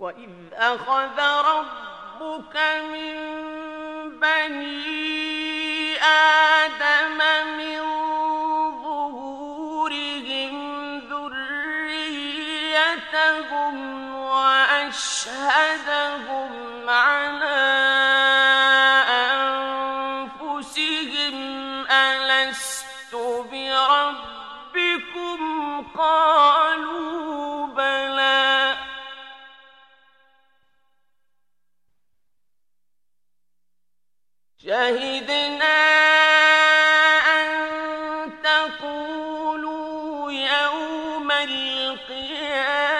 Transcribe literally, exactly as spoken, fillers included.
وَإِذْ أَخَذَ رَبُّكَ مِن بَنِي آدَمَ مِن ظُهُورِهِمْ ذُرِّيَّتَهُمْ وَأَشْهَدَهُمْ عَلَىٰ أَنفُسِهِمْ أَلَسْتُ بِرَبِّكُمْ ۖ قَالُوا بَلَىٰ شَهِدْنَا أَن تَقُولُوا يَوْمَ الْقِيَامَةِ